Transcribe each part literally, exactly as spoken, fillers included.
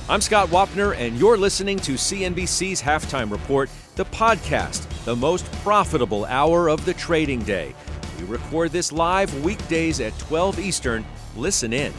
I'm Scott Wapner, and you're listening to C N B C's Halftime Report, the podcast, the most profitable hour of the trading day. We record this live weekdays at twelve Eastern. Listen in.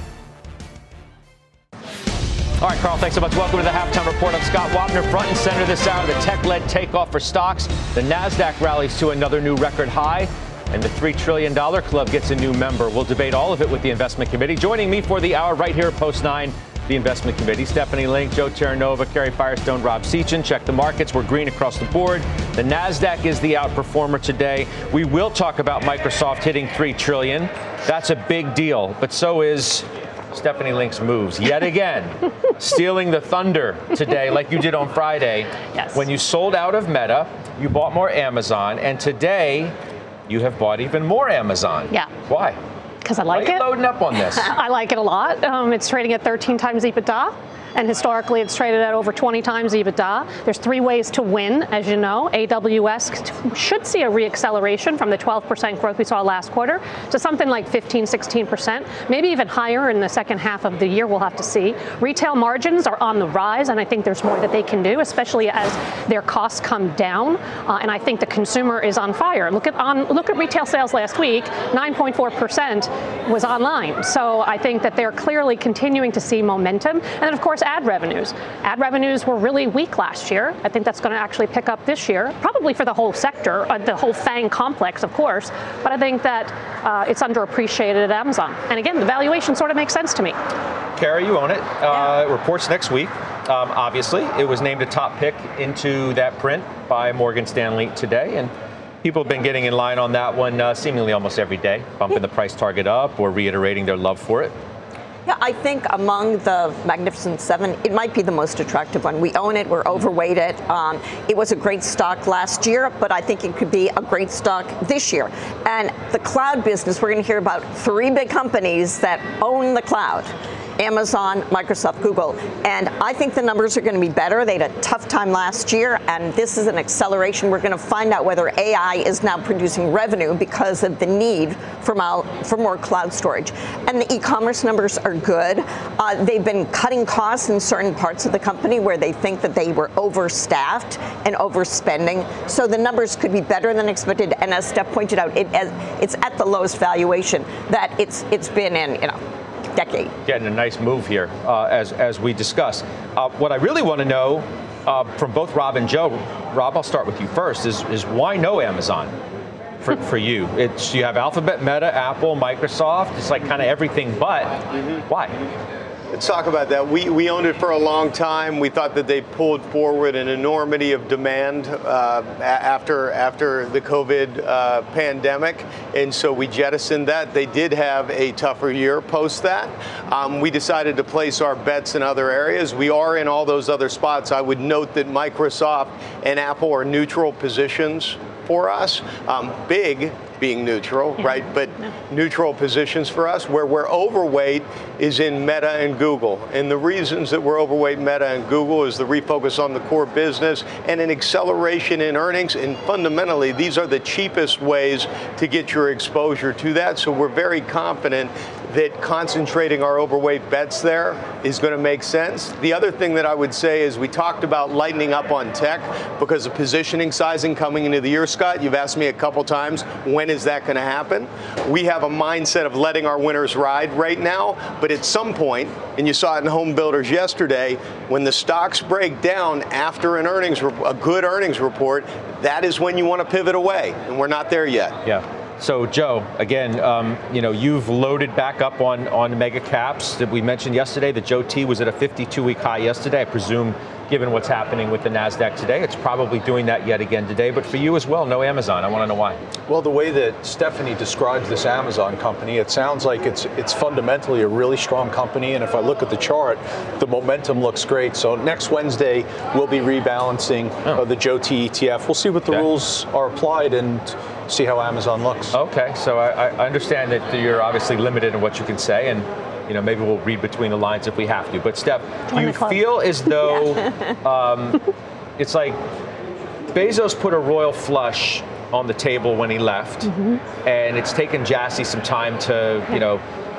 All right, Carl, thanks so much. Welcome to the Halftime Report. I'm Scott Wapner. Front and center this hour, the tech-led takeoff for stocks. The NASDAQ rallies to another new record high, and the three trillion dollars Club gets a new member. We'll debate all of it with the Investment Committee. Joining me for the hour right here at Post nine, the Investment Committee, Stephanie Link, Joe Terranova, Carrie Firestone, Rob Sechan. Check the markets. We're green across the board. The NASDAQ is the outperformer today. We will talk about Microsoft hitting three trillion dollars. That's a big deal, but so is Stephanie Link's moves yet again, stealing the thunder today like you did on Friday. Yes. When you sold out of Meta, you bought more Amazon, and today you have bought even more Amazon. Yeah. Why? Because I like Why are it. you loading up on this? I like it a lot. Um, it's trading at thirteen times EBITDA. And historically, it's traded at over twenty times EBITDA. There's three ways to win, as you know. A W S should see a reacceleration from the twelve percent growth we saw last quarter to something like fifteen, sixteen percent, maybe even higher in the second half of the year. We'll have to see. Retail margins are on the rise, and I think there's more that they can do, especially as their costs come down. Uh, and I think the consumer is on fire. Look at on look at retail sales last week. nine point four percent was online. So I think that they're clearly continuing to see momentum. And then, of course, ad revenues. Ad revenues were really weak last year. I think that's going to actually pick up this year, probably for the whole sector, uh, the whole FANG complex, of course. But I think that uh, it's underappreciated at Amazon. And again, the valuation sort of makes sense to me. Carrie, you own it. Yeah. Uh, reports next week. Um, obviously, it was named a top pick into that print by Morgan Stanley today. And people have been getting in line on that one uh, seemingly almost every day, bumping yeah. the price target up or reiterating their love for it. Yeah, I think among the Magnificent Seven, it might be the most attractive one. We own it. We're overweight it. Um, it was a great stock last year, but I think it could be a great stock this year. And the cloud business, we're going to hear about three big companies that own the cloud. Amazon, Microsoft, Google. And I think the numbers are going to be better. They had a tough time last year, and this is an acceleration. We're going to find out whether A I is now producing revenue because of the need for more, for more cloud storage. And the e-commerce numbers are good. Uh, they've been cutting costs in certain parts of the company where they think that they were overstaffed and overspending. So the numbers could be better than expected. And as Steph pointed out, it, it's at the lowest valuation that it's it's been in, you know, decade. Getting a nice move here, uh, as as we discussed. Uh, what I really want to know uh, from both Rob and Joe, Rob, I'll start with you first, is, is why no Amazon for, for you? It's, you have Alphabet, Meta, Apple, Microsoft. It's like kind of everything but. Mm-hmm. Why? Let's talk about that. We we owned it for a long time. We thought that they pulled forward an enormity of demand uh, after after the COVID uh, pandemic, and so we jettisoned that. They did have a tougher year post that. Um, we decided to place our bets in other areas. We are in all those other spots. I would note that Microsoft and Apple are neutral positions for us. Um, big being neutral, yeah. right? But no. neutral positions for us. Where we're overweight is in Meta and Google. And the reasons that we're overweight Meta and Google is the refocus on the core business and an acceleration in earnings. And fundamentally, these are the cheapest ways to get your exposure to that. So we're very confident that concentrating our overweight bets there is going to make sense. The other thing that I would say is we talked about lightening up on tech because of positioning sizing coming into the year, Scott. You've asked me a couple times, when is that going to happen? We have a mindset of letting our winners ride right now, but at some point, and you saw it in home builders yesterday, when the stocks break down after an earnings, a good earnings report, that is when you want to pivot away, and we're not there yet. Yeah. So, Joe, again, um, you know, you've loaded back up on, on mega caps. That we mentioned yesterday that Joe T was at a fifty-two week high yesterday. I presume, given what's happening with the NASDAQ today, it's probably doing that yet again today. But for you as well, no Amazon. I want to know why. Well, the way that Stephanie describes this Amazon company, it sounds like it's it's fundamentally a really strong company. And if I look at the chart, the momentum looks great. So next Wednesday, we'll be rebalancing oh. uh, the Joe T E T F. We'll see what the okay. rules are applied and see how Amazon looks. Okay, so I, I understand that you're obviously limited in what you can say, and you know maybe we'll read between the lines if we have to. But Steph, do you feel as though um, it's like Bezos put a royal flush on the table when he left, mm-hmm. and it's taken Jassy some time to, you know,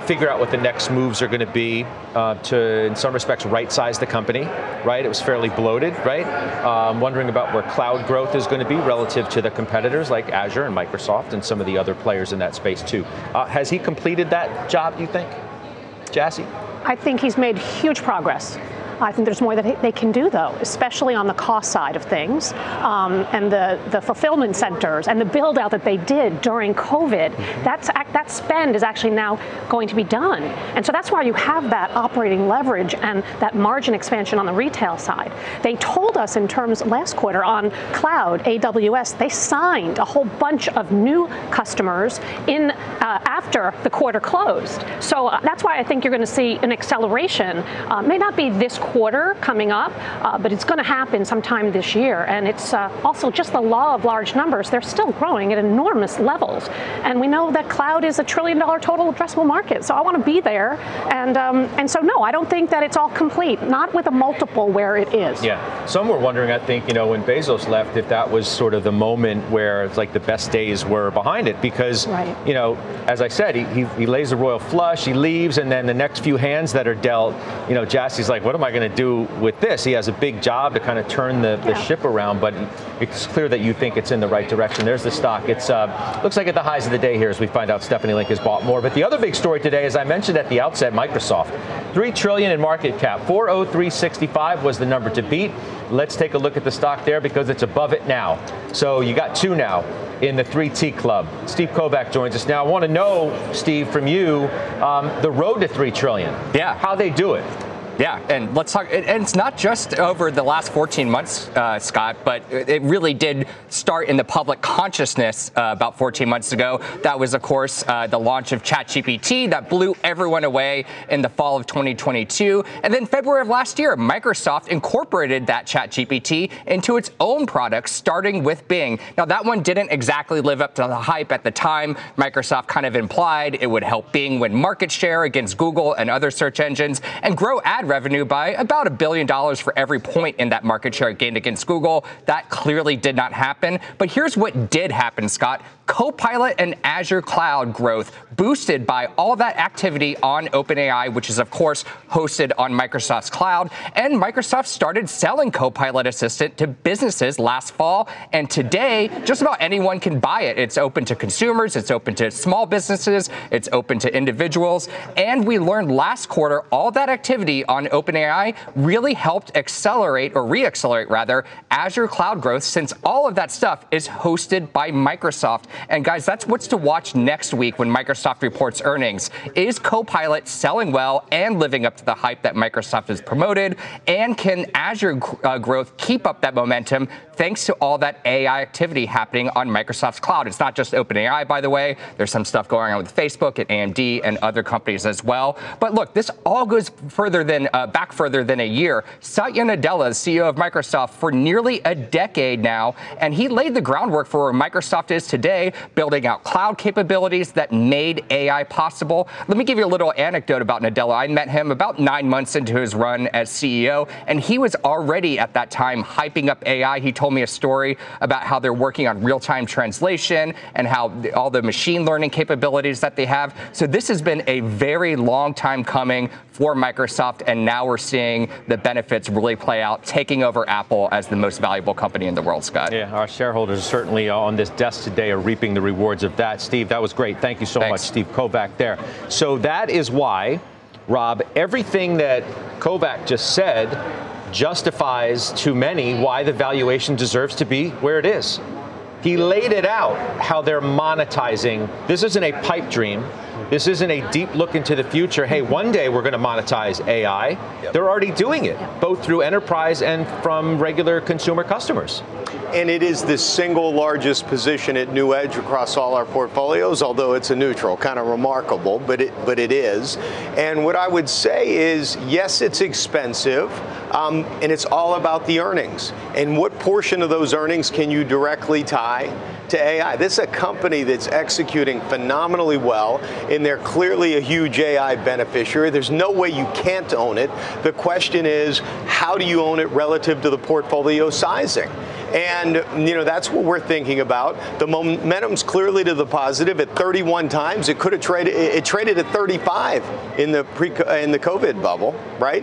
figure out what the next moves are going to be uh, to, in some respects, right-size the company, right? It was fairly bloated, right? Um, wondering about where cloud growth is going to be relative to the competitors like Azure and Microsoft and some of the other players in that space too. Uh, has he completed that job, you think, Jassy? I think he's made huge progress. I think there's more that they can do, though, especially on the cost side of things, um, and the, the fulfillment centers and the build out that they did during COVID. That's, that spend is actually now going to be done. And so that's why you have that operating leverage and that margin expansion on the retail side. They told us in terms last quarter on cloud, A W S, they signed a whole bunch of new customers in uh, after the quarter closed. So uh, that's why I think you're going to see an acceleration. Uh, may not be this quarter coming up, uh, but it's going to happen sometime this year. And it's uh, also just the law of large numbers. They're still growing at enormous levels. And we know that cloud is a trillion dollar total addressable market. So I want to be there. And um, and so, no, I don't think that it's all complete, not with a multiple where it is. Yeah. Some were wondering, I think, you know, when Bezos left, if that was sort of the moment where it's like the best days were behind it. Because, right. you know, as I said, he, he, he lays the royal flush, he leaves, and then the next few hands that are dealt, you know, Jassy's like, what am I going to do with this? He has a big job to kind of turn the, the yeah. ship around, but it's clear that you think it's in the right direction. There's the stock. It's uh, looks like at the highs of the day here as we find out Stephanie Link has bought more. But the other big story today, as I mentioned at the outset, Microsoft. three trillion dollars in market cap. four oh three sixty-five was the number to beat. Let's take a look at the stock there because it's above it now. So you got two now in the three T club. Steve Kovac joins us now. I want to know, Steve, from you, um, the road to three trillion dollars. Yeah. How they do it. Yeah, and let's talk, and it's not just over the last fourteen months, uh, Scott, but it really did start in the public consciousness uh, about fourteen months ago. That was, of course, uh, the launch of ChatGPT that blew everyone away in the fall of twenty twenty-two. And then February of last year, Microsoft incorporated that ChatGPT into its own products, starting with Bing. Now, that one didn't exactly live up to the hype at the time. Microsoft kind of implied it would help Bing win market share against Google and other search engines and grow ad revenue by about a billion dollars for every point in that market share gained against Google. That clearly did not happen. But here's what did happen, Scott. Copilot and Azure Cloud growth boosted by all that activity on OpenAI, which is, of course, hosted on Microsoft's cloud. And Microsoft started selling Copilot Assistant to businesses last fall. And today, just about anyone can buy it. It's open to consumers. It's open to small businesses. It's open to individuals. And we learned last quarter all that activity on OpenAI really helped accelerate, or re-accelerate rather, Azure Cloud growth, since all of that stuff is hosted by Microsoft. And guys, that's what's to watch next week when Microsoft reports earnings. Is Copilot selling well and living up to the hype that Microsoft has promoted? And can Azure uh, growth keep up that momentum thanks to all that A I activity happening on Microsoft's cloud? It's not just OpenAI, by the way. There's some stuff going on with Facebook and A M D and other companies as well. But look, this all goes further than uh, back further than a year. Satya Nadella, C E O of Microsoft for nearly a decade now, and he laid the groundwork for where Microsoft is today, building out cloud capabilities that made A I possible. Let me give you a little anecdote about Nadella. I met him about nine months into his run as C E O, and he was already at that time hyping up A I. He told me a story about how they're working on real-time translation and how all the machine learning capabilities that they have. So this has been a very long time coming for Microsoft, and now we're seeing the benefits really play out, taking over Apple as the most valuable company in the world, Scott. Yeah, our shareholders certainly on this desk today are reaping the rewards of that. Steve, that was great. Thank you so Thanks. much, Steve Kovac there. So that is why, Rob, everything that Kovac just said justifies to many why the valuation deserves to be where it is. He laid it out, how they're monetizing. This isn't a pipe dream. This isn't a deep look into the future. Hey, one day we're going to monetize A I. Yep. They're already doing it, both through enterprise and from regular consumer customers. And it is the single largest position at New Edge across all our portfolios, although it's a neutral, kind of remarkable, but it but it is. And what I would say is, yes, it's expensive, um, and it's all about the earnings. And what portion of those earnings can you directly tie to A I? This is a company that's executing phenomenally well, and they're clearly a huge A I beneficiary. There's no way you can't own it. The question is, how do you own it relative to the portfolio sizing? And, you know, that's what we're thinking about. The momentum's clearly to the positive at thirty-one times. It could have traded, it traded at thirty-five in the pre, in the COVID bubble, right?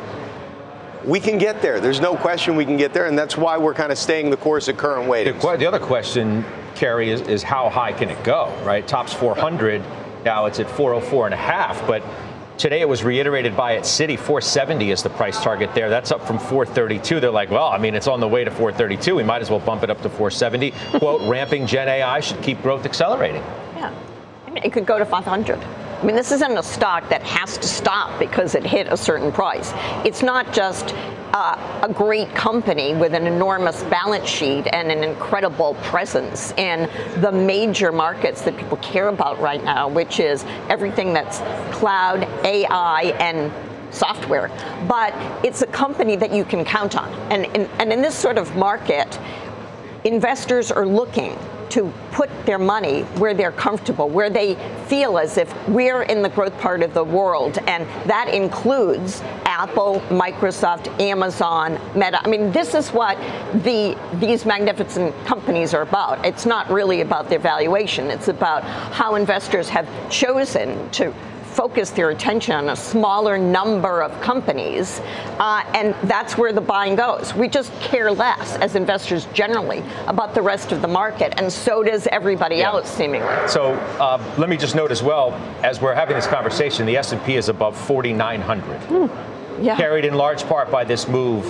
We can get there. There's no question we can get there, and that's why we're kind of staying the course at current weightings. The, the other question, Kerry, is, is how high can it go, right? Top's four hundred, now it's at four oh four and a half, but today it was reiterated by its Citi, four seventy is the price target there. That's up from four thirty-two. They're like, well, I mean, it's on the way to four thirty-two. We might as well bump it up to four seventy. Quote, ramping Gen A I should keep growth accelerating. Yeah, I mean, it could go to five hundred. I mean, this isn't a stock that has to stop because it hit a certain price. It's not just uh, a great company with an enormous balance sheet and an incredible presence in the major markets that people care about right now, which is everything that's cloud, A I, and software. But it's a company that you can count on. And, and, and in this sort of market, investors are looking to put their money where they're comfortable, where they feel as if we're in the growth part of the world. And that includes Apple, Microsoft, Amazon, Meta. I mean, this is what the these magnificent companies are about. It's not really about their valuation. It's about how investors have chosen to focus their attention on a smaller number of companies, uh, and that's where the buying goes. We just care less as investors generally about the rest of the market, and so does everybody yeah. else, seemingly. So uh, let me just note as well, as we're having this conversation, the S and P is above forty-nine hundred, mm. yeah. carried in large part by this move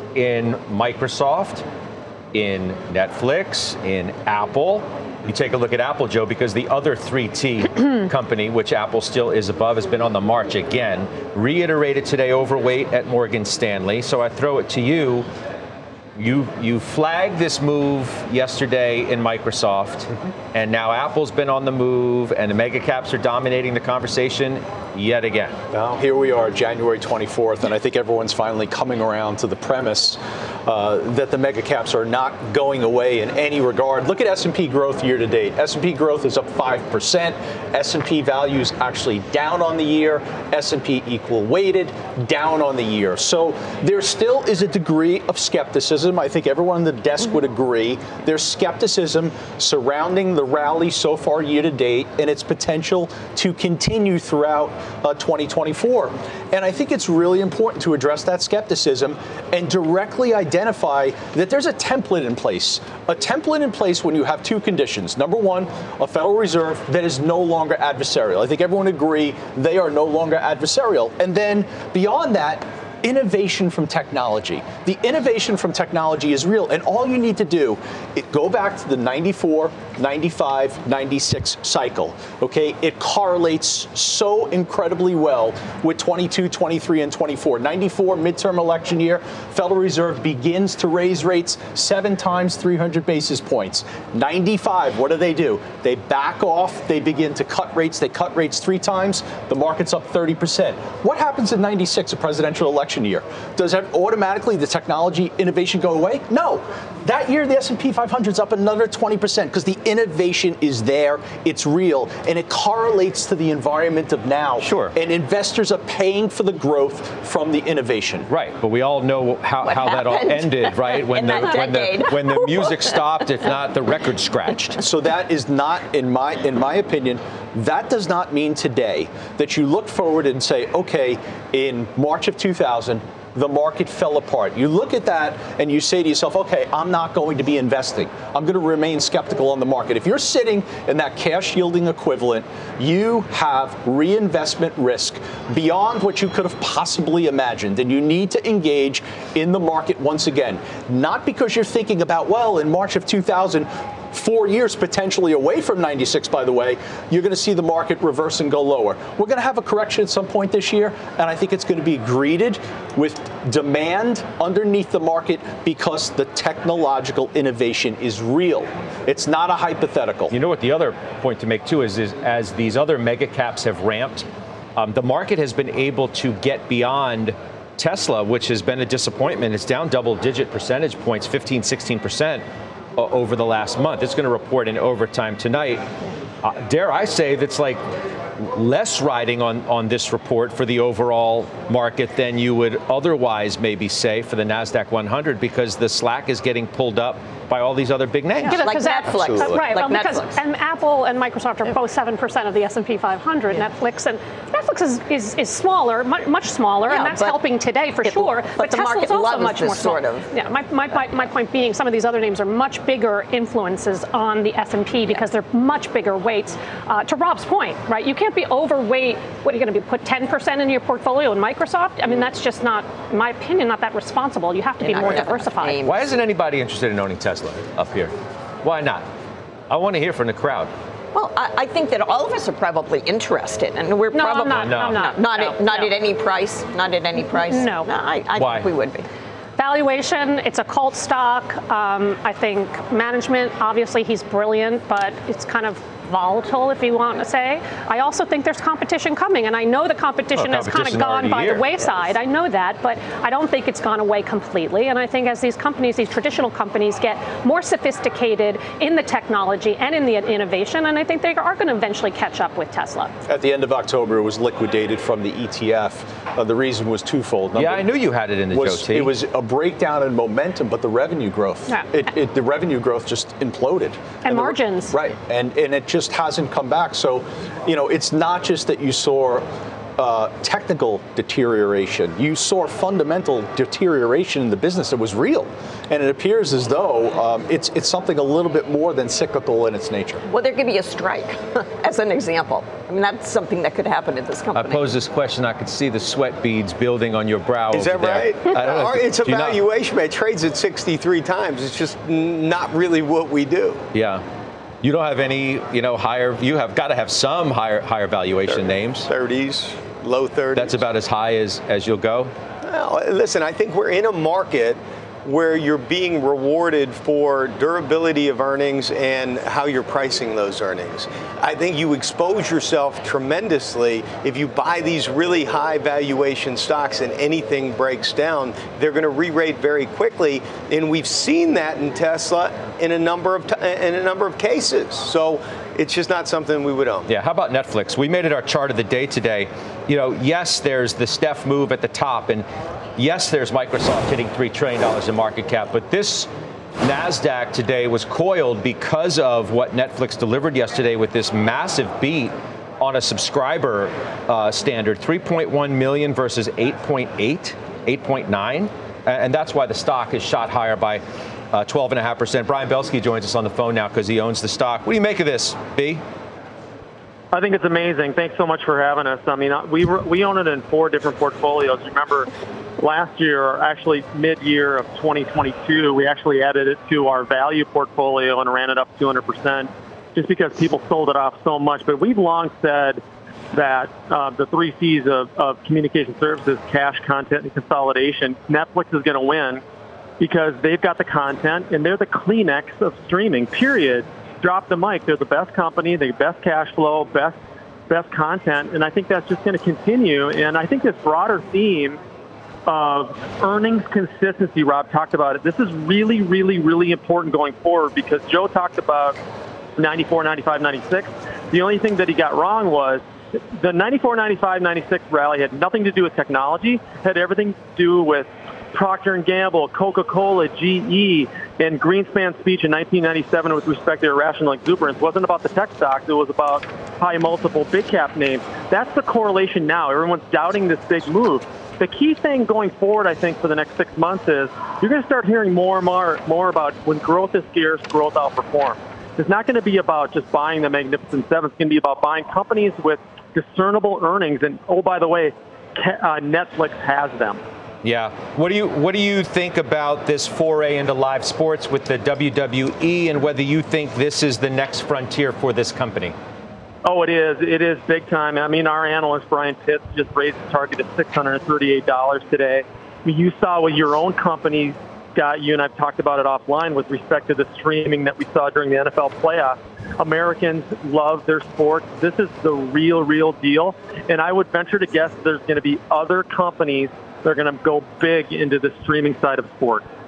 in Microsoft, in Netflix, in Apple. You take a look at Apple, Joe, because the other three T company, which Apple still is above, has been on the march again. Reiterated today overweight at Morgan Stanley. So I throw it to you. You you flagged this move yesterday in Microsoft, mm-hmm. and now Apple's been on the move, and the mega caps are dominating the conversation yet again. Now, here we are, January twenty-fourth, and I think everyone's finally coming around to the premise uh, that the mega caps are not going away in any regard. Look at S and P growth year to date. S and P growth is up five percent. S and P values actually down on the year. S and P equal weighted, down on the year. So there still is a degree of skepticism. I think everyone on the desk would agree. There's skepticism surrounding the rally so far year to date and its potential to continue throughout uh, twenty twenty-four. And I think it's really important to address that skepticism and directly identify that there's a template in place. A template in place when you have two conditions. Number one, a Federal Reserve that is no longer adversarial. I think everyone agree they are no longer adversarial. And then beyond that, innovation from technology. The innovation from technology is real, and all you need to do is go back to the ninety-four, ninety-five, ninety-six cycle, okay? It correlates so incredibly well with twenty-two, twenty-three, and twenty-four. ninety-four, midterm election year, Federal Reserve begins to raise rates seven times, three hundred basis points. ninety-five, what do they do? They back off, they begin to cut rates, they cut rates three times, the market's up thirty percent. What happens in ninety-six, a presidential election year? Does that automatically the technology innovation go away? No. That year, the S and P five hundred is up another twenty percent because the innovation is there, it's real, and it correlates to the environment of now. Sure. And investors are paying for the growth from the innovation. Right, but we all know how, how that all ended, right? When the, when the when the music stopped, if not the record scratched. So that is not, in my in my opinion, that does not mean today that you look forward and say, okay, in March of two thousand, the market fell apart. You look at that and you say to yourself, okay, I'm not going to be investing. I'm going to remain skeptical on the market. If you're sitting in that cash yielding equivalent, you have reinvestment risk beyond what you could have possibly imagined. And you need to engage in the market once again. Not because you're thinking about, well, in March of two thousand, four years potentially away from ninety-six, by the way, you're going to see the market reverse and go lower. We're going to have a correction at some point this year, and I think it's going to be greeted with demand underneath the market because the technological innovation is real. It's not a hypothetical. You know what the other point to make, too, is, is as these other mega caps have ramped, um, the market has been able to get beyond Tesla, which has been a disappointment. It's down double-digit percentage points, fifteen, sixteen percent. Over the last month. It's going to report in overtime tonight. Uh, dare I say that's like less riding on, on this report for the overall market than you would otherwise maybe say for the NASDAQ one hundred, because the slack is getting pulled up by all these other big names. Yeah, like Netflix. Uh, right, like well, because Netflix. and Apple and Microsoft are both seven percent of the S and P five hundred. Yeah. Netflix and Netflix is, is, is smaller, much, much smaller, yeah, and that's helping today for it, sure. But, but the Tesla's market also loves much this more sort of. Yeah, my, my, my, my point being some of these other names are much bigger influences on the S and P because they're much bigger weights. Uh, to Rob's point, right, you can't be overweight. What are you going to be, put ten percent in your portfolio in Microsoft? I mean, that's just not, in my opinion, not that responsible. You have to be more diversified. Why isn't anybody interested in owning Tesla up here? Why not? I want to hear from the crowd. Well, I, I think that all of us are probably interested, and we're no, probably I'm not. No, I'm not. not, no, at, not no. at any price. Not at any price. No. no I, I Why? think we would be. Valuation, it's a cult stock. Um, I think management, obviously he's brilliant, but it's kind of volatile, if you want to say. I also think there's competition coming, and I know the competition well, has kind of gone by here. the wayside. Yes. I know that, but I don't think it's gone away completely. And I think as these companies, these traditional companies, get more sophisticated in the technology and in the innovation, and I think they are going to eventually catch up with Tesla. At the end of October, it was liquidated from the E T F. Uh, the reason was twofold. Number yeah, I knew you had it in the was, Joe T. It was a breakdown in momentum, but the revenue growth, Yeah. it, it, the revenue growth just imploded. And, and margins. The, right, and, and it just hasn't come back. So, you know, it's not just that you saw uh, technical deterioration. You saw fundamental deterioration in the business that was real. And it appears as though um, it's it's something a little bit more than cyclical in its nature. Well, there could be a strike, as an example. I mean, that's something that could happen at this company. I posed this question. I could see the sweat beads building on your brow. Is that over there. right? I don't know. It's a Do you not- valuation. It trades at sixty-three times. It's just not really what we do. Yeah. You don't have any, you know, higher, you have got to have some higher higher valuation names. thirties, low thirties. That's about as high as, as you'll go? Well, listen, I think we're in a market where you're being rewarded for durability of earnings and how you're pricing those earnings. I think you expose yourself tremendously if you buy these really high valuation stocks and anything breaks down. They're going to re-rate very quickly, and we've seen that in Tesla in a number of t- in a number of cases. So it's just not something we would own. Yeah, how about Netflix? We made it our chart of the day today. You know, yes, there's the Steph move at the top, and yes, there's Microsoft hitting three trillion dollars in market cap, but this NASDAQ today was coiled because of what Netflix delivered yesterday with this massive beat on a subscriber uh, standard, three point one million versus eight point eight, eight point nine, and that's why the stock is shot higher by uh, twelve point five percent. Brian Belsky joins us on the phone now because he owns the stock. What do you make of this, B? I think it's amazing. Thanks so much for having us. I mean, we were, we own it in four different portfolios. Remember, last year, actually mid-year of twenty twenty-two, we actually added it to our value portfolio and ran it up two hundred percent just because people sold it off so much. But we've long said that uh, the three C's of, of communication services, cash, content, and consolidation, Netflix is going to win because they've got the content and they're the Kleenex of streaming, period. Drop the mic. They're the best company, the best cash flow, best best content, and I think that's just going to continue. And I think this broader theme of earnings consistency, Rob talked about it. This is really, really, really important going forward because Joe talked about ninety-four, ninety-five, ninety-six. The only thing that he got wrong was the ninety-four, ninety-five, ninety-six rally had nothing to do with technology, had everything to do with Procter and Gamble, Coca-Cola, G E, and Greenspan's speech in nineteen ninety-seven with respect to irrational exuberance wasn't about the tech stocks. It was about high multiple big cap names. That's the correlation now. Everyone's doubting this big move. The key thing going forward, I think, for the next six months is you're going to start hearing more and more, more about when growth is scarce, growth outperforms. It's not going to be about just buying the Magnificent Seven. It's going to be about buying companies with discernible earnings. And, oh, by the way, uh, Netflix has them. Yeah. What do you what do you think about this foray into live sports with the W W E and whether you think this is the next frontier for this company? Oh, it is. It is big time. I mean, our analyst, Brian Pitts, just raised the target to six hundred thirty-eight dollars today. I mean, you saw what your own company got. You and I've talked about it offline with respect to the streaming that we saw during the N F L playoffs. Americans love their sports. This is the real, real deal. And I would venture to guess there's going to be other companies that are going to go big into the streaming side of sports.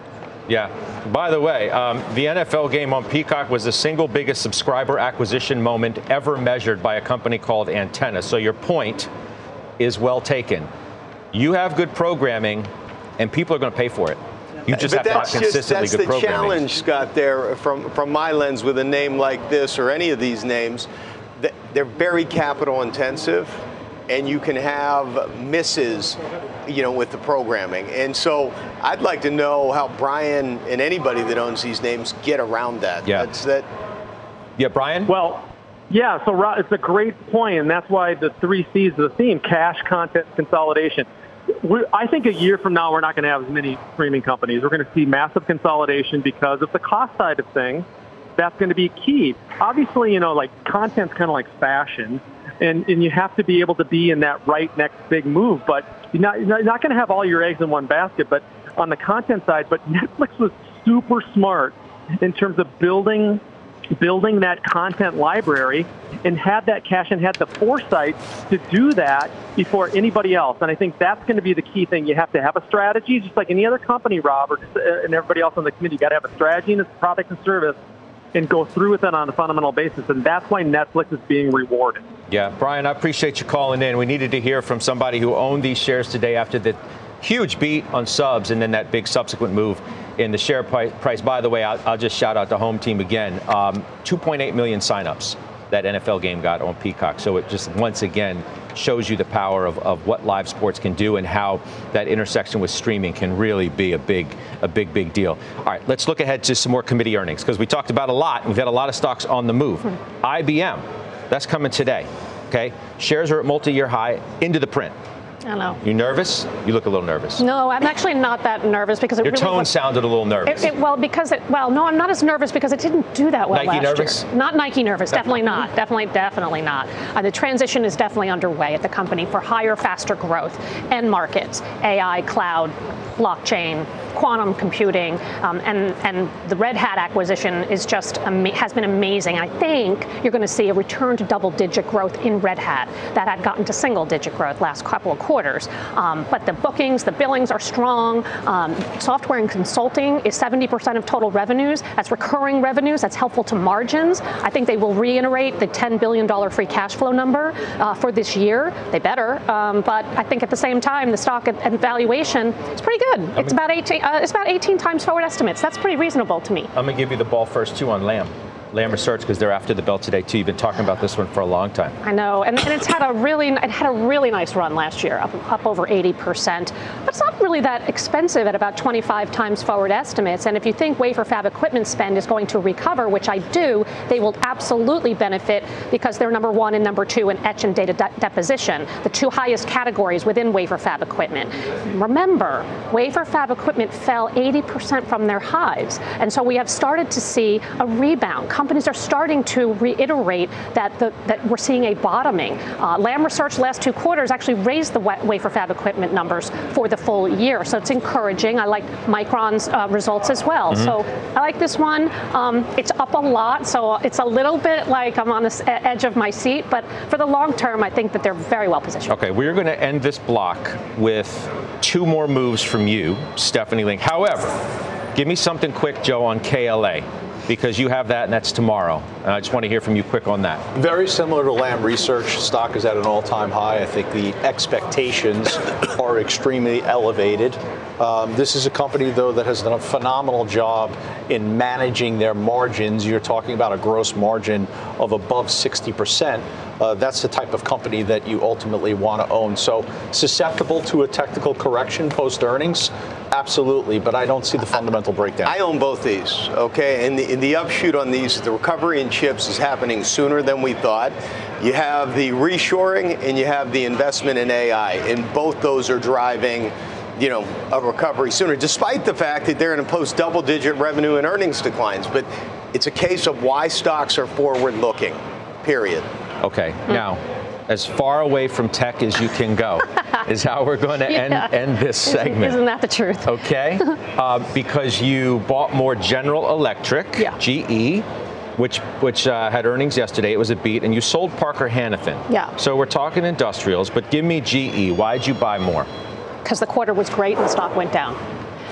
Yeah. By the way, um, the N F L game on Peacock was the single biggest subscriber acquisition moment ever measured by a company called Antenna. So your point is well taken. You have good programming, and people are going to pay for it. You just but have that's to have consistently just, good that's the programming. challenge, Scott, there, from, from my lens with a name like this or any of these names, they're very capital intensive, and you can have misses, you know, with the programming. And so I'd like to know how Brian and anybody that owns these names get around that. Yeah. That's that. Yeah, Brian? Well, yeah, so it's a great point, and that's why the three C's of the theme, cash, content, consolidation. We're, I think a year from now, we're not going to have as many streaming companies. We're going to see massive consolidation because of the cost side of things. That's going to be key. Obviously, you know, like content's kind of like fashion, and, and you have to be able to be in that right next big move. But you're not, you're not going to have all your eggs in one basket. But on the content side, but Netflix was super smart in terms of building building that content library and had that cash and had the foresight to do that before anybody else. And I think that's going to be the key thing. You have to have a strategy, just like any other company, Rob, or just, uh, and everybody else on the committee. You got to have a strategy and a product and service and go through with it on a fundamental basis. And that's why Netflix is being rewarded. Yeah, Brian, I appreciate you calling in. We needed to hear from somebody who owned these shares today after the huge beat on subs and then that big subsequent move in the share price. By the way, I'll, I'll just shout out the home team again. Um, two point eight million signups that N F L game got on Peacock. So it just once again shows you the power of, of what live sports can do and how that intersection with streaming can really be a big, a big, big deal. All right, let's look ahead to some more committee earnings because we talked about a lot. We've had a lot of stocks on the move. Hmm. I B M, that's coming today. Okay, shares are at multi-year high into the print. I know. You nervous? You look a little nervous. No, I'm actually not that nervous because it Your really tone was, sounded a little nervous. It, it, well, because it, well, no, I'm not as nervous because it didn't do that well Nike last nervous? year. Not Nike nervous, definitely not. Definitely, definitely not. Uh, the transition is definitely underway at the company for higher, faster growth end markets, A I, cloud, blockchain, quantum computing, um, and and the Red Hat acquisition is just ama- has been amazing. I think you're going to see a return to double-digit growth in Red Hat that had gotten to single-digit growth last couple of quarters. Um, but the bookings, the billings are strong. Um, software and consulting is seventy percent of total revenues. That's recurring revenues. That's helpful to margins. I think they will reiterate the ten billion dollars free cash flow number uh, for this year. They better. Um, but I think at the same time, the stock and, and valuation is pretty good. I it's mean, about eighteen. Uh, it's about eighteen times forward estimates. That's pretty reasonable to me. I'm going to give you the ball first, too, on Lam. Lam Research, because they're after the bell today, too. You've been talking about this one for a long time. I know, and, and it's had a really it had a really nice run last year, up, up over eighty percent. But it's not really that expensive at about twenty-five times forward estimates. And if you think wafer fab equipment spend is going to recover, which I do, they will absolutely benefit because they're number one and number two in etch and data de- deposition, the two highest categories within wafer fab equipment. Remember, wafer fab equipment fell eighty percent from their highs, and so we have started to see a rebound. Companies are starting to reiterate that the, that we're seeing a bottoming. Uh, Lam Research last two quarters actually raised the wafer fab equipment numbers for the full year, so it's encouraging. I like Micron's uh, results as well. Mm-hmm. So I like this one. Um, it's up a lot, so it's a little bit like I'm on the edge of my seat, but for the long term, I think that they're very well positioned. Okay, we're going to end this block with two more moves from you, Stephanie Link. However, give me something quick, Joe, on K L A. Because you have that, and that's tomorrow. And I just want to hear from you quick on that. Very similar to Lam Research. Stock is at an all-time high. I think the expectations are extremely elevated. Um, this is a company, though, that has done a phenomenal job in managing their margins. You're talking about a gross margin of above sixty percent. Uh, that's the type of company that you ultimately want to own. So susceptible to a technical correction post-earnings? Absolutely, but I don't see the fundamental breakdown. I own both these, okay? And the, and the upshoot on these, the recovery in chips is happening sooner than we thought. You have the reshoring and you have the investment in A I, and both those are driving, you know, a recovery sooner, despite the fact that they're in a post double-digit revenue and earnings declines. But it's a case of why stocks are forward-looking, period. Okay, mm. Now, as far away from tech as you can go is how we're going to yeah. end, end this segment. Isn't that the truth? Okay, uh, because you bought more General Electric, yeah. G E, which which uh, had earnings yesterday. It was a beat, and you sold Parker Hannifin. Yeah. So we're talking industrials, but give me G E. Why'd you buy more? Because the quarter was great and the stock went down.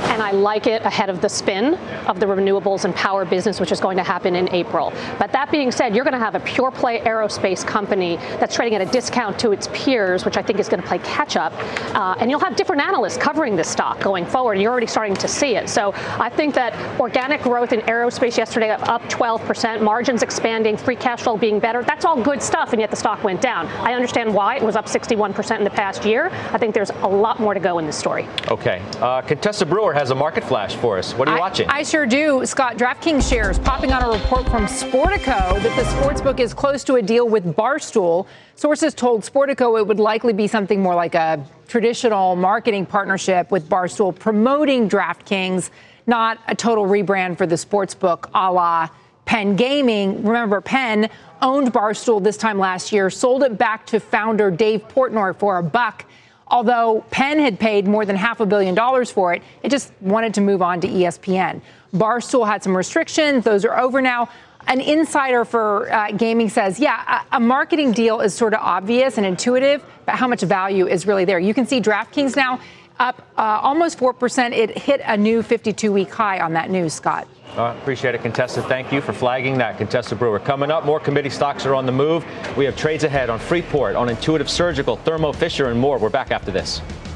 and I like it ahead of the spin of the renewables and power business, which is going to happen in April. But that being said, you're going to have a pure play aerospace company that's trading at a discount to its peers, which I think is going to play catch up. Uh, and you'll have different analysts covering this stock going forward, and you're already starting to see it. So I think that organic growth in aerospace yesterday up twelve percent, margins expanding, free cash flow being better, that's all good stuff, and yet the stock went down. I understand why it was up sixty-one percent in the past year. I think there's a lot more to go in this story. Okay. Uh, Contessa Brewer has a market flash for us. What are you I, watching? I sure do. Scott, DraftKings shares popping on a report from Sportico that the sportsbook is close to a deal with Barstool. Sources told Sportico it would likely be something more like a traditional marketing partnership with Barstool promoting DraftKings, not a total rebrand for the sportsbook a la Penn Gaming. Remember, Penn owned Barstool this time last year, sold it back to founder Dave Portnoy for a buck. Although Penn had paid more than half a billion dollars for it, it just wanted to move on to E S P N. Barstool had some restrictions. Those are over now. An insider for uh, gaming says, yeah, a, a marketing deal is sort of obvious and intuitive, but how much value is really there? You can see DraftKings now up uh, almost four percent. It hit a new fifty-two week high on that news, Scott. Uh, appreciate it, Contessa. Thank you for flagging that, Contessa Brewer. Coming up, more committee stocks are on the move. We have trades ahead on Freeport, on Intuitive Surgical, Thermo Fisher, and more. We're back after this.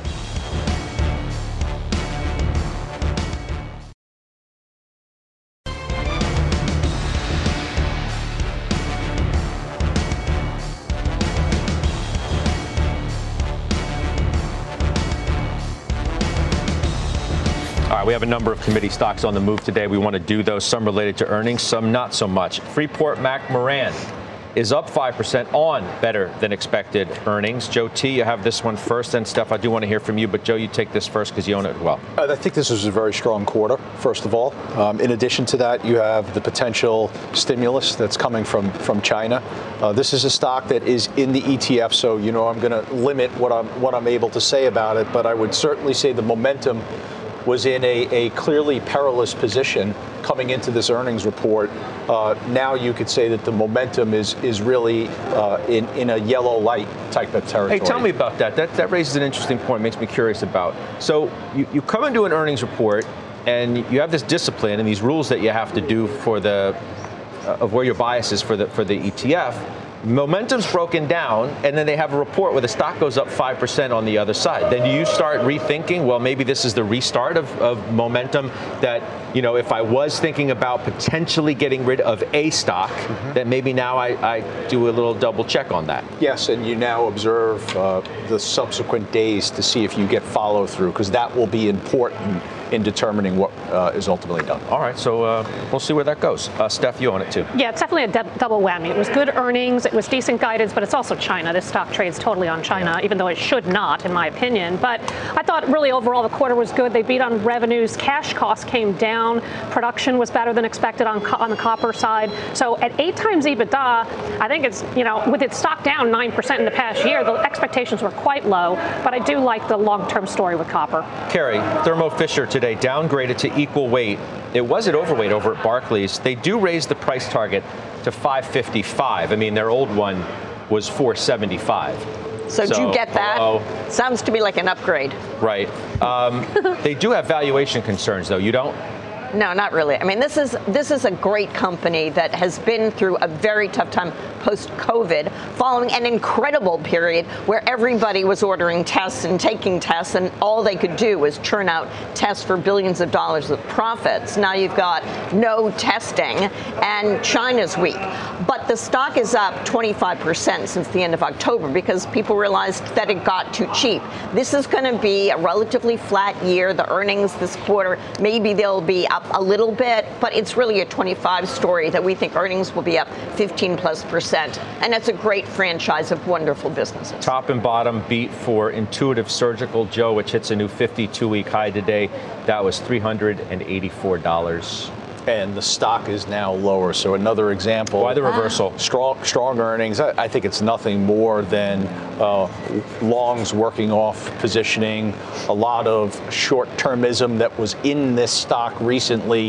All right, we have a number of committee stocks on the move today. We want to do those, some related to earnings, some not so much. Freeport-McMoRan is up five percent on better than expected earnings. Joe T., you have this one first. And Steph, I do want to hear from you, but Joe, you take this first because you own it well. I think this is a very strong quarter, first of all. Um, in addition to that, you have the potential stimulus that's coming from, from China. Uh, this is a stock that is in the E T F, so you know I'm going to limit what I'm, what I'm able to say about it, but I would certainly say the momentum was in a, a clearly perilous position coming into this earnings report. Uh, now you could say that the momentum is is really uh, in, in a yellow light type of territory. Hey, tell me about that. That that raises an interesting point, makes me curious about. So you, you come into an earnings report and you have this discipline and these rules that you have to do for the, uh, of where your bias is for the, for the E T F. Momentum's broken down, and then they have a report where the stock goes up five percent on the other side. Then you start rethinking, well, maybe this is the restart of, of momentum that, you know, if I was thinking about potentially getting rid of a stock, mm-hmm. that maybe now I, I do a little double check on that. Yes, and you now observe uh, the subsequent days to see if you get follow through, because that will be important in determining what uh, is ultimately done. All right, so uh, we'll see where that goes. Uh, Steph, you own it too. Yeah, it's definitely a d- double whammy. It was good earnings, it was decent guidance, but it's also China. This stock trades totally on China, even though it should not, in my opinion. But I thought really overall the quarter was good. They beat on revenues. Cash costs came down. Production was better than expected on co- on the copper side. So at eight times EBITDA, I think it's, you know, with its stock down nine percent in the past year, the expectations were quite low. But I do like the long-term story with copper. Carrie, Thermo Fisher today downgraded to equal weight. It was at overweight over at Barclays. They do raise the price target to five fifty-five. I mean, their old one was four seventy-five. So, so do you get that? Hello. Sounds to me like an upgrade. Right. Um, they do have valuation concerns, though. You don't? No, not really. I mean, this is this is a great company that has been through a very tough time post-COVID, following an incredible period where everybody was ordering tests and taking tests, and all they could do was churn out tests for billions of dollars of profits. Now you've got no testing, and China's weak. But the stock is up twenty-five percent since the end of October because people realized that it got too cheap. This is going to be a relatively flat year. The earnings this quarter, maybe they'll be up a little bit, but it's really a twenty-five story that we think earnings will be up fifteen plus percent. And that's a great franchise of wonderful businesses. Top and bottom beat for Intuitive Surgical, Joe, which hits a new fifty-two week high today. That was three hundred eighty-four dollars. And the stock is now lower. So another example. Why the reversal? Ah. Strong, strong earnings. I, I think it's nothing more than uh, longs working off positioning. A lot of short-termism that was in this stock recently.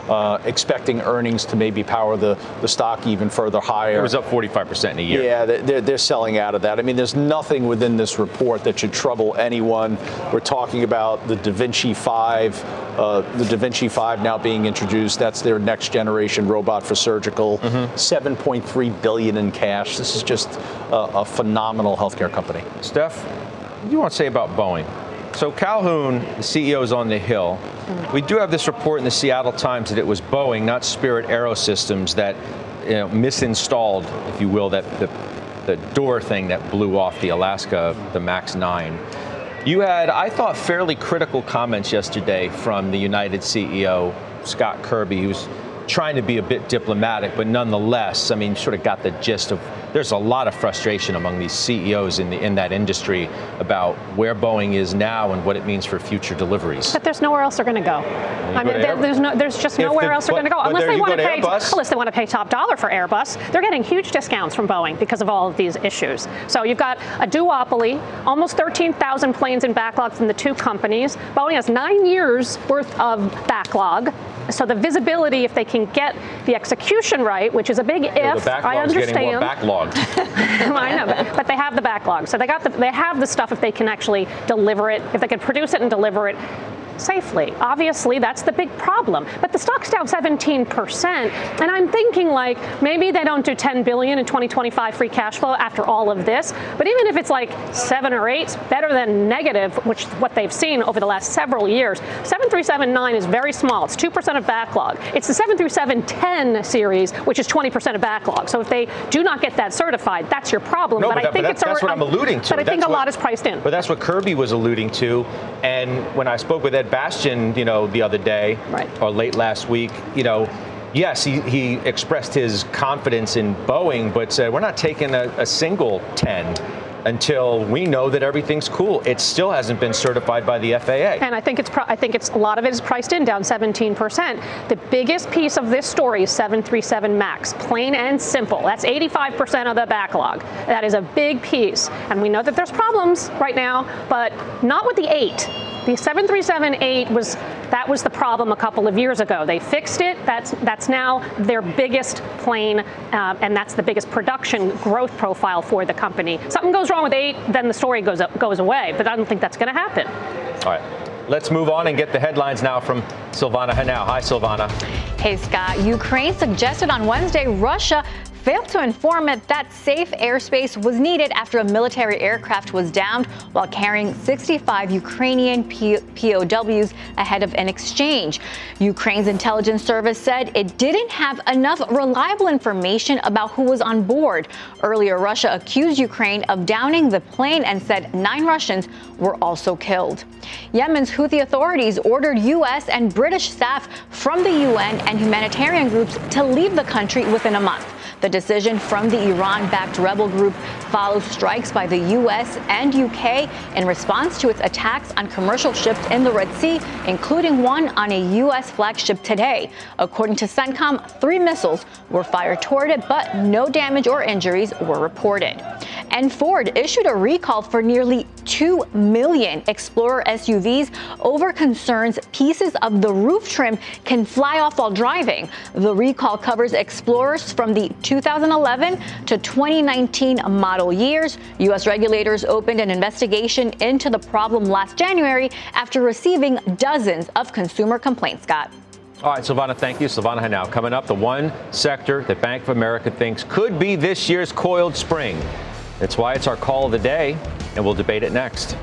uh, expecting earnings to maybe power the, the stock even further higher. It was up forty-five percent in a year. Yeah, they're, they're selling out of that. I mean, there's nothing within this report that should trouble anyone. We're talking about the Da Vinci five, uh, the Da Vinci five now being introduced. That's their next generation robot for surgical. Mm-hmm. seven point three billion dollars in cash. This is just a, a phenomenal healthcare company. Steph, what do you want to say about Boeing? So Calhoun, the C E O, is on the Hill. We do have this report in the Seattle Times that it was Boeing, not Spirit Aerosystems, that you know, misinstalled, if you will, that the, the door thing that blew off the Alaska, the MAX nine. You had, I thought, fairly critical comments yesterday from the United C E O, Scott Kirby, who's trying to be a bit diplomatic, but nonetheless, I mean, sort of got the gist of, there's a lot of frustration among these C E Os in the in that industry about where Boeing is now and what it means for future deliveries. But there's nowhere else they're going to go. I mean, there, there's no, there's just If nowhere the- else they're but- going to go but unless there they you want go to to pay. Airbus. Unless they want to pay top dollar for Airbus, they're getting huge discounts from Boeing because of all of these issues. So you've got a duopoly, almost thirteen thousand planes in backlog from the two companies. Boeing has nine years worth of backlog. So the visibility, if they can get the execution right, which is a big Yeah, if, the I backlog's understand. getting more backlogged. I know, but, but they have the backlog. So they got the, they have the stuff if they can actually deliver it, if they can produce it and deliver it safely. Obviously, that's the big problem. But the stock's down seventeen percent, and I'm thinking like maybe they don't do ten billion in twenty twenty-five free cash flow after all of this. But even if it's like seven or eight, it's better than negative, which is what they've seen over the last several years. seven three seven nine is very small. It's two percent of backlog. It's the seven three seven ten series, which is twenty percent of backlog. So if they do not get that certified, that's your problem. No, but, but I that- think but it's that's, that's a, what I'm alluding to. But I think That's a what- lot is priced in. But that's what Kirby was alluding to. And when I spoke with Ed Bastian, you know, the other day, Right. or late last week, you know, yes, he, he expressed his confidence in Boeing, but said we're not taking a, a single ten until we know that everything's cool. It still hasn't been certified by the F A A. And I think it's pro- I think it's a lot of it is priced in, down seventeen percent. The biggest piece of this story is seven three seven MAX, plain and simple. That's eighty-five percent of the backlog. That is a big piece, and we know that there's problems right now, but not with the eight. The seven three seven eight was that was the problem a couple of years ago. They fixed it. That's that's now their biggest plane, uh, and that's the biggest production growth profile for the company. Something goes wrong with eight, then the story goes up, goes away. But I don't think that's going to happen. All right. Let's move on and get the headlines now from Silvana Henao. Hi, Silvana. Hey, Scott. Ukraine suggested on Wednesday Russia failed to inform it that safe airspace was needed after a military aircraft was downed while carrying sixty-five Ukrainian P- POWs ahead of an exchange. Ukraine's intelligence service said it didn't have enough reliable information about who was on board. Earlier, Russia accused Ukraine of downing the plane and said nine Russians were also killed. Yemen's Houthi authorities ordered U S and British staff from the U N and humanitarian groups to leave the country within a month. The decision from the Iran-backed rebel group follows strikes by the U S and U K in response to its attacks on commercial ships in the Red Sea, including one on a U S flagship today. According to CENTCOM, three missiles were fired toward it, but no damage or injuries were reported. And Ford issued a recall for nearly two million Explorer S U Vs over concerns pieces of the roof trim can fly off while driving. The recall covers Explorers from the two thousand eleven to twenty nineteen model years. U S regulators opened an investigation into the problem last January after receiving dozens of consumer complaints, Scott. All right, Silvana, thank you. Silvana Henao. Coming up, the one sector that Bank of America thinks could be this year's coiled spring. That's why it's our call of the day, and we'll debate it next.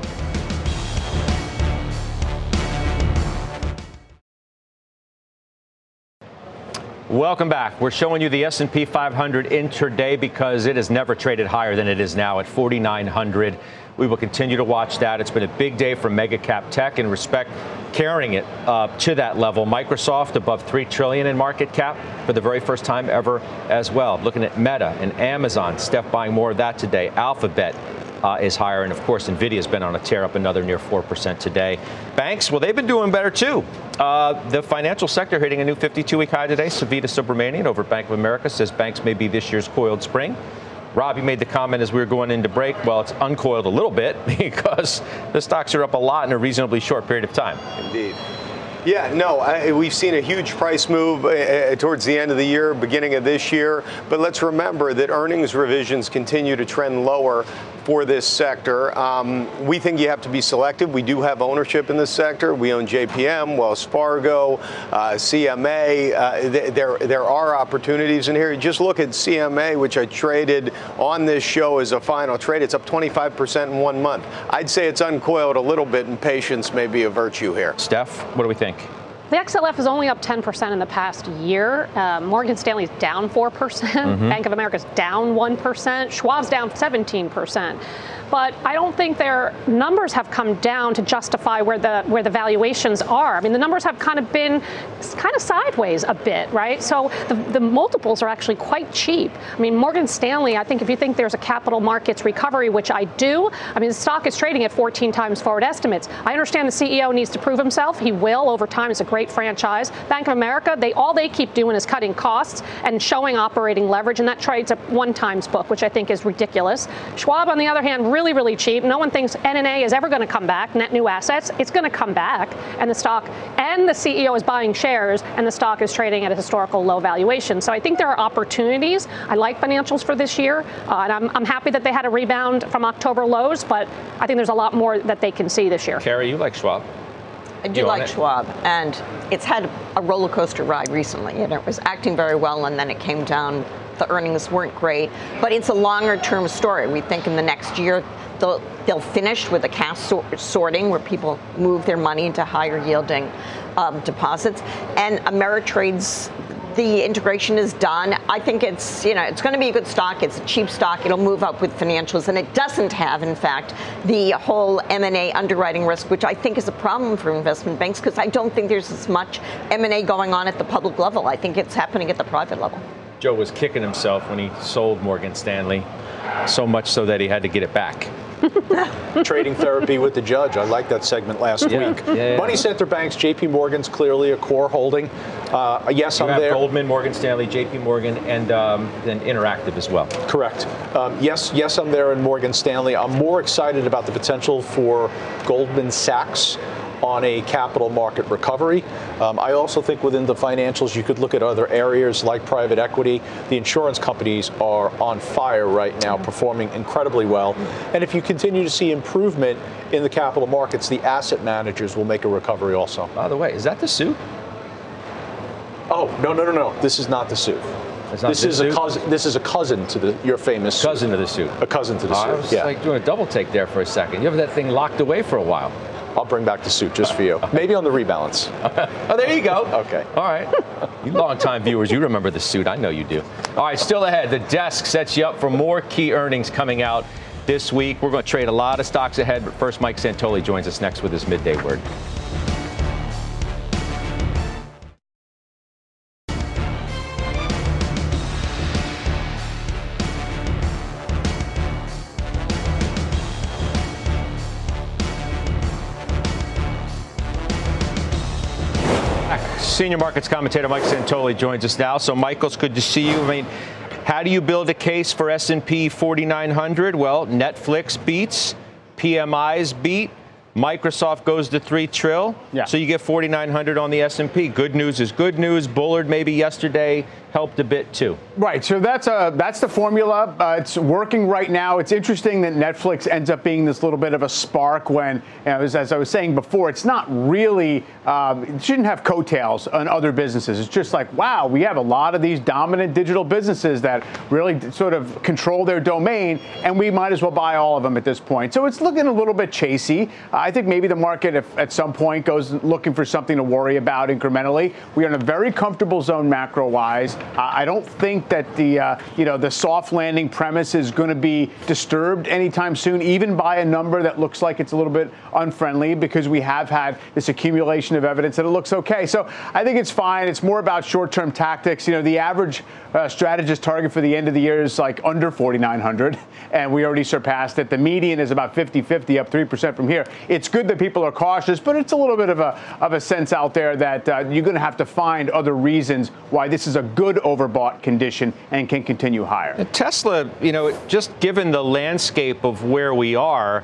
Welcome back. We're showing you the S and P five hundred intraday because it has never traded higher than it is now at forty-nine hundred. We will continue to watch that. It's been a big day for mega cap tech in respect carrying it uh, to that level. Microsoft above three trillion dollars in market cap for the very first time ever as well. Looking at Meta and Amazon, Steph buying more of that today. Alphabet uh, is higher. And of course, Nvidia's been on a tear, up another near four percent today. Banks, well, they've been doing better too. Uh, the financial sector hitting a new fifty-two week high today. Savita Subramanian over at Bank of America says banks may be this year's coiled spring. Rob, you made the comment as we were going into break. Well, it's uncoiled a little bit because the stocks are up a lot in a reasonably short period of time. Indeed. Yeah, no, I, we've seen a huge price move uh, towards the end of the year, beginning of this year. But let's remember that earnings revisions continue to trend lower for this sector. Um, we think you have to be selective. We do have ownership in this sector. We own J P M, Wells Fargo, uh, C M A. Uh, th- there, there are opportunities in here. Just look at C M A, which I traded on this show as a final trade. It's up twenty-five percent in one month. I'd say it's uncoiled a little bit, and patience may be a virtue here. Steph, what do we think? The X L F is only up ten percent in the past year. Uh, Morgan Stanley's down four percent. Mm-hmm. Bank of America's down one percent. Schwab's down seventeen percent. But I don't think their numbers have come down to justify where the where the valuations are. I mean, the numbers have kind of been kind of sideways a bit, right? So the, the multiples are actually quite cheap. I mean, Morgan Stanley, I think if you think there's a capital markets recovery, which I do, I mean, the stock is trading at fourteen times forward estimates. I understand the C E O needs to prove himself. He will over time. It's a great franchise. Bank of America, they all they keep doing is cutting costs and showing operating leverage, and that trades at one times book, which I think is ridiculous. Schwab, on the other hand, really Really, really cheap. No one thinks N N A is ever going to come back, net new assets. It's going to come back, and the stock and the C E O is buying shares, and the stock is trading at a historical low valuation. So I think there are opportunities. I like financials for this year, uh, and I'm, I'm happy that they had a rebound from October lows, but I think there's a lot more that they can see this year. Carrie, you like Schwab? I do like Schwab, and it's had a roller coaster ride recently, and it was acting very well, and then it came down. The earnings weren't great, but it's a longer term story. We think in the next year they'll, they'll finish with a cash sor- sorting where people move their money into higher yielding um, deposits. And Ameritrade's, the integration is done. I think it's, you know, it's going to be a good stock. It's a cheap stock. It'll move up with financials, and it doesn't have, in fact, the whole M and A underwriting risk, which I think is a problem for investment banks because I don't think there's as much M and A going on at the public level. I think it's happening at the private level. Joe was kicking himself when he sold Morgan Stanley, so much so that he had to get it back. Trading therapy with the judge. I liked that segment last yeah. week. Yeah, yeah. Money center banks, J P Morgan's clearly a core holding. Uh, yes, you I'm have there. Goldman, Morgan Stanley, J P Morgan, and um, then Interactive as well. Correct. Um, yes, yes, I'm there in Morgan Stanley. I'm more excited about the potential for Goldman Sachs on a capital market recovery. Um, I also think within the financials, you could look at other areas like private equity. The insurance companies are on fire right now, performing incredibly well. And if you continue to see improvement in the capital markets, the asset managers will make a recovery also. By the way, is that the suit? Oh, no, no, no, no. This is not the suit. It's not this is suit? a cousin. This is a cousin to the your famous cousin suit. to the suit. A cousin to the oh, suit. I was yeah. like doing a double take there for a second. You have that thing locked away for a while. I'll bring back the suit just for you. Maybe on the rebalance. Oh, there you go. Okay. All right. You longtime viewers, you remember the suit. I know you do. All right, still ahead. The desk sets you up for more key earnings coming out this week. We're going to trade a lot of stocks ahead, but first, Mike Santoli joins us next with his midday word. Senior markets commentator Mike Santoli joins us now. So, Michael, it's good to see you. I mean, how do you build a case for S and P forty-nine hundred? Well, Netflix beats, P M Is beat, Microsoft goes to three trill. Yeah. So you get forty-nine hundred on the S and P. Good news is good news. Bullard maybe yesterday helped a bit too. Right. So that's a that's the formula. Uh, it's working right now. It's interesting that Netflix ends up being this little bit of a spark when, you know, as, as I was saying before, it's not really um, it shouldn't have coattails on other businesses. It's just like, wow, we have a lot of these dominant digital businesses that really sort of control their domain, and we might as well buy all of them at this point. So it's looking a little bit chasey. Uh, I think maybe the market, if at some point, goes looking for something to worry about incrementally. We are in a very comfortable zone macro-wise. Uh, I don't think that the uh, you know the soft landing premise is going to be disturbed anytime soon, even by a number that looks like it's a little bit unfriendly, because we have had this accumulation of evidence that it looks okay. So I think it's fine. It's more about short-term tactics. You know, the average uh, strategist target for the end of the year is like under forty-nine hundred, and we already surpassed it. The median is about fifty fifty, up three percent from here. It's good that people are cautious, but it's a little bit of a of a sense out there that uh, you're going to have to find other reasons why this is a good overbought condition and can continue higher. Tesla, you know, just given the landscape of where we are,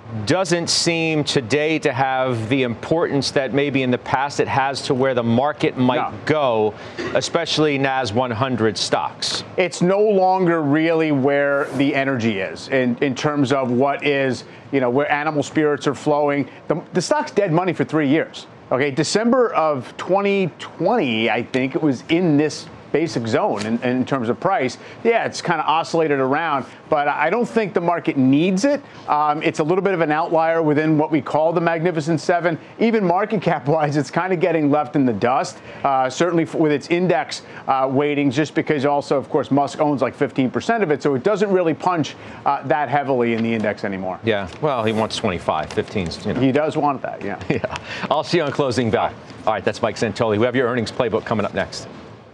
doesn't seem today to have the importance that maybe in the past it has to where the market might no. go, especially N A S one hundred stocks. It's no longer really where the energy is in, in terms of what is, you know, where animal spirits are flowing. The, the stock's dead money for three years. Okay, December of twenty twenty, I think it was in this basic zone in, in terms of price. Yeah, it's kind of oscillated around, but I don't think the market needs it. Um, it's a little bit of an outlier within what we call the Magnificent Seven. Even market cap wise, it's kind of getting left in the dust, uh, certainly with its index uh, weightings, just because also, of course, Musk owns like fifteen percent of it, so it doesn't really punch uh, that heavily in the index anymore. Yeah, well, he wants twenty-five, fifteen's, you know. He does want that, yeah. Yeah. I'll see you on Closing Bell. All right, that's Mike Santoli. We have your earnings playbook coming up next.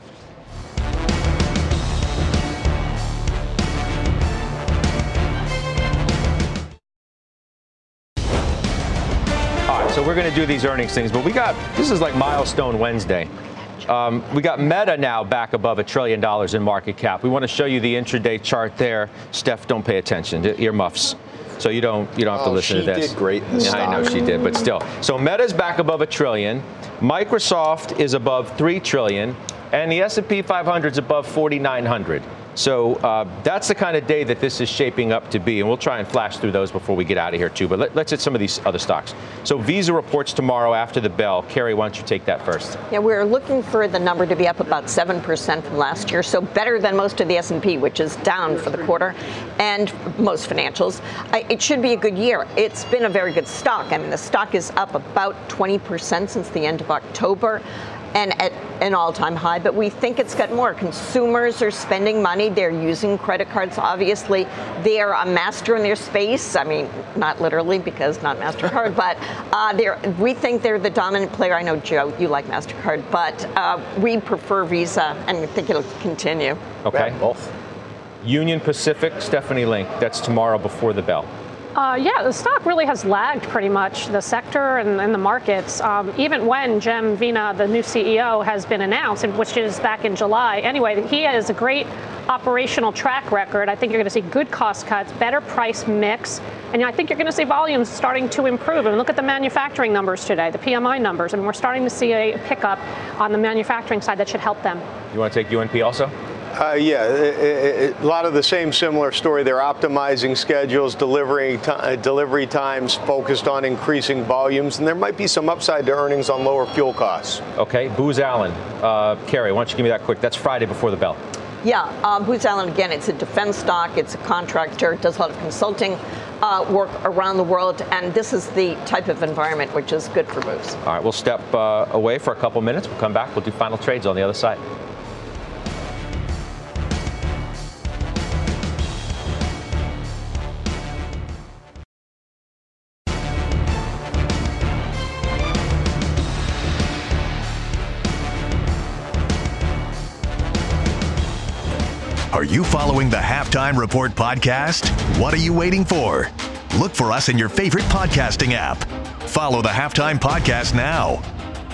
So we're going to do these earnings things, but we got, this is like Milestone Wednesday. Um, we got Meta now back above a trillion dollars in market cap. We want to show you the intraday chart there. Steph, don't pay attention. Earmuffs. So you don't you don't have to oh, listen to this. She did great in the yeah, stock. I know she did, but still. So Meta's back above a trillion. Microsoft is above three trillion, and the S and P five hundred is above forty-nine hundred. So uh, that's the kind of day that this is shaping up to be, and we'll try and flash through those before we get out of here, too. But let, let's hit some of these other stocks. So Visa reports tomorrow after the bell. Carrie, why don't you take that first? Yeah, we're looking for the number to be up about seven percent from last year, so better than most of the S and P, which is down for the quarter, and most financials. I, it should be a good year. It's been a very good stock. I mean, the stock is up about twenty percent since the end of October, and at an all-time high, but we think it's got more. Consumers are spending money. They're using credit cards, obviously. They're a master in their space. I mean, not literally, because not MasterCard, but uh, they're, we think they're the dominant player. I know, Joe, you like MasterCard, but uh, we prefer Visa, and we think it'll continue. Okay. Yeah, both. Union Pacific, Stephanie Link. That's tomorrow before the bell. Uh, yeah, the stock really has lagged pretty much, the sector and, and the markets, um, even when Jem Vina, the new C E O, has been announced, which is back in July. Anyway, he has a great operational track record. I think you're going to see good cost cuts, better price mix, and I think you're going to see volumes starting to improve. And look at the manufacturing numbers today, the P M I numbers, and we're starting to see a pickup on the manufacturing side that should help them. You want to take U N P also? Uh, yeah, it, it, a lot of the same similar story. They're optimizing schedules, delivering t- uh, delivery times, focused on increasing volumes, and there might be some upside to earnings on lower fuel costs. Okay, Booz Allen. Uh, Carrie, why don't you give me that quick? That's Friday before the bell. Yeah, um, Booz Allen, again, it's a defense stock. It's a contractor. It does a lot of consulting uh, work around the world, and this is the type of environment which is good for Booz. All right, we'll step uh, away for a couple minutes. We'll come back. We'll do final trades on the other side. Are you following the Halftime Report podcast? What are you waiting for? Look for us in your favorite podcasting app. Follow the Halftime Podcast now.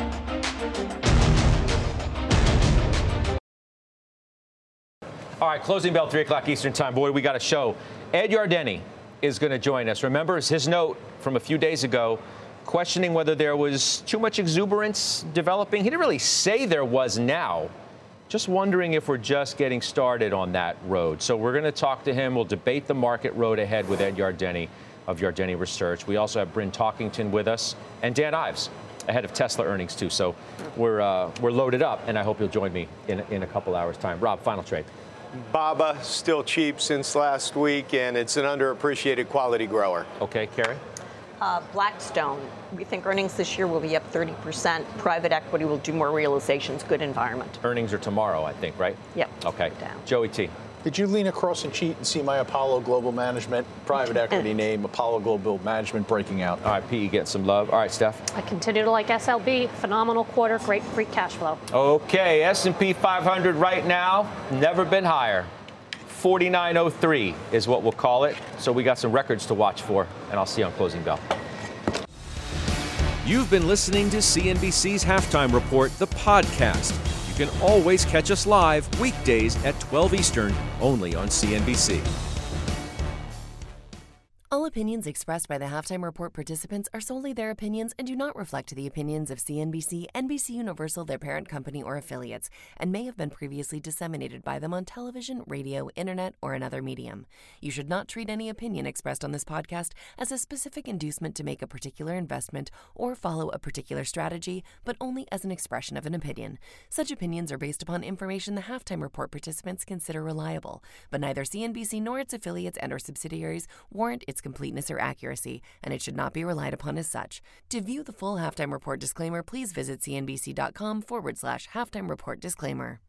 All right, closing bell, three o'clock Eastern time. Boy, we got a show. Ed Yardeni is going to join us. Remember his note from a few days ago questioning whether there was too much exuberance developing. He didn't really say there was now. Just wondering if we're just getting started on that road. So we're going to talk to him. We'll debate the market road ahead with Ed Yardeni of Yardeni Research. We also have Bryn Talkington with us and Dan Ives ahead of Tesla earnings, too. So we're uh, we're loaded up, and I hope you'll join me in, in a couple hours' time. Rob, final trade. Baba, still cheap since last week, and it's an underappreciated quality grower. Okay, Carrie? Uh, Blackstone, we think earnings this year will be up thirty percent. Private equity will do more realizations. Good environment. Earnings are tomorrow, I think, right? Yep. Okay. Down. Joey T. Did you lean across and cheat and see my Apollo Global Management private equity name, Apollo Global Management, breaking out? All right, P E getting some love. All right, Steph. I continue to like S L B. Phenomenal quarter, great free cash flow. Okay, S and P five hundred right now, never been higher. forty-nine oh three is what we'll call it. So we got some records to watch for, and I'll see you on Closing Bell. You've been listening to C N B C's Halftime Report, the podcast. You can always catch us live weekdays at twelve Eastern, only on C N B C. All opinions expressed by the Halftime Report participants are solely their opinions and do not reflect the opinions of C N B C, N B C Universal, their parent company, or affiliates, and may have been previously disseminated by them on television, radio, internet, or another medium. You should not treat any opinion expressed on this podcast as a specific inducement to make a particular investment or follow a particular strategy, but only as an expression of an opinion. Such opinions are based upon information the Halftime Report participants consider reliable, but neither C N B C nor its affiliates and or subsidiaries warrant its completeness or accuracy, and it should not be relied upon as such. To view the full Halftime Report disclaimer, please visit cnbc.com forward slash halftime report disclaimer.